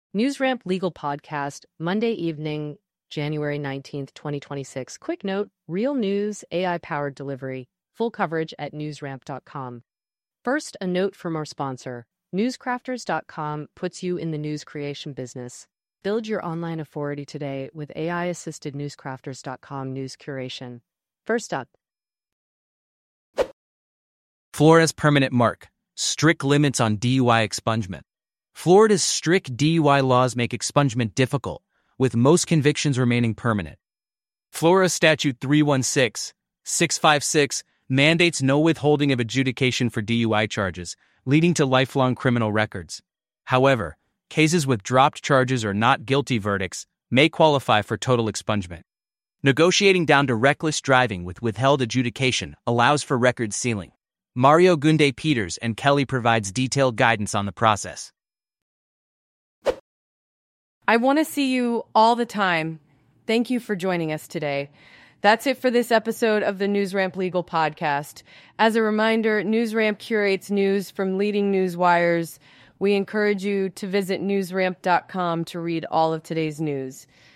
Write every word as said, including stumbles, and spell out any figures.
NewsRamp Legal Podcast, Monday evening, January nineteenth, twenty twenty-six. Quick note, real news, A I-powered delivery. Full coverage at newsramp dot com. First, a note from our sponsor. newscrafters dot com puts you in the news creation business. Build your online authority today with A I-assisted newscrafters dot com news curation. First up. Florida's permanent mark. Strict limits on D U I expungement. Florida's strict D U I laws make expungement difficult, with most convictions remaining permanent. Florida Statute three one six, six five six mandates no withholding of adjudication for D U I charges, leading to lifelong criminal records. However, cases with dropped charges or not guilty verdicts may qualify for total expungement. Negotiating down to reckless driving with withheld adjudication allows for record sealing. Mario Gunde Peters and Kelly provides detailed guidance on the process. I want to see you all the time. Thank you for joining us today. That's it for this episode of the NewsRamp Legal Podcast. As a reminder, NewsRamp curates news from leading news wires. We encourage you to visit newsramp dot com to read all of today's news.